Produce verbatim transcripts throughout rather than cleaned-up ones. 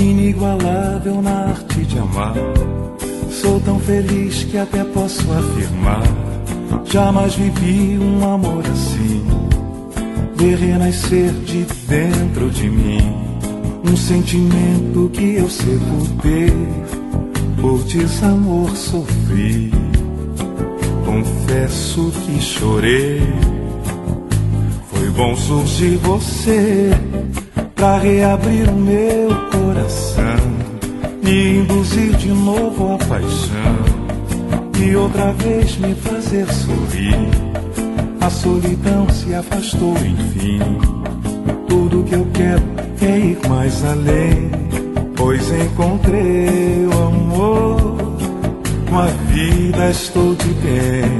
inigualável na arte de amar. Sou tão feliz que até posso afirmar: jamais vivi um amor assim, ver renascer de dentro de mim um sentimento que eu sepultei, por desamor sofri. Confesso que chorei. Foi bom surgir você pra reabrir o meu coração, me induzir de novo a paixão e outra vez me fazer sorrir. A solidão se afastou, enfim. Tudo que eu quero é ir mais além, pois encontrei o amor. Com a vida estou de bem.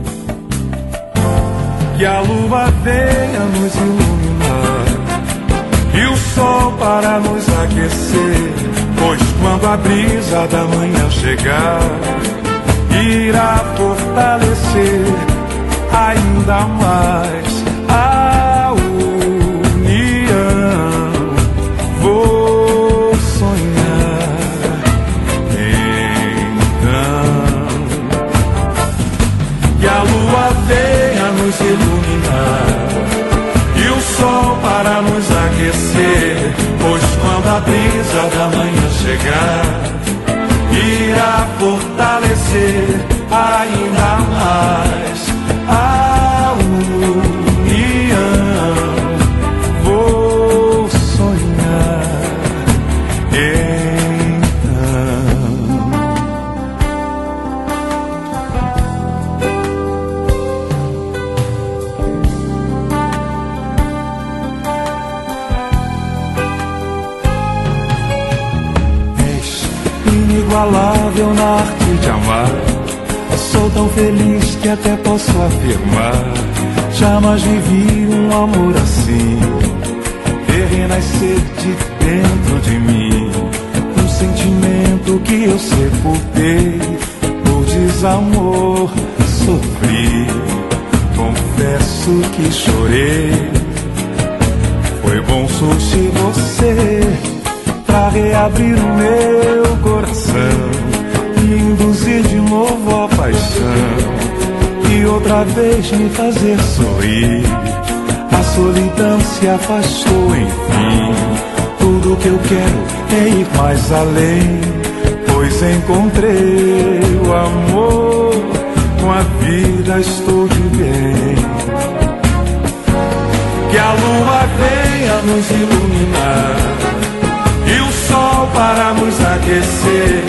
Que a lua venha nos iluminar e o sol para nos aquecer, pois quando a brisa da manhã chegar, irá fortalecer ainda mais a união. Vou sonhar então que a lua venha nos iluminar e o sol para nos aquecer, pois quando a brisa da manhã chegar, irá fortalecer ainda mais a união. Vou sonhar inigualável na arte de amar. Sou tão feliz que até posso afirmar: jamais vivi um amor assim, ver renascer de dentro de mim um sentimento que eu sepultei, por desamor sofri. Confesso que chorei. Foi bom surgir você pra reabrir o meu coração, me induzir de novo a paixão e outra vez me fazer sorrir. A solidão se afastou, enfim. Tudo que eu quero é ir mais além, pois encontrei o amor. Com a vida estou de bem. Que a lua venha nos iluminar e o sol para nos aquecer,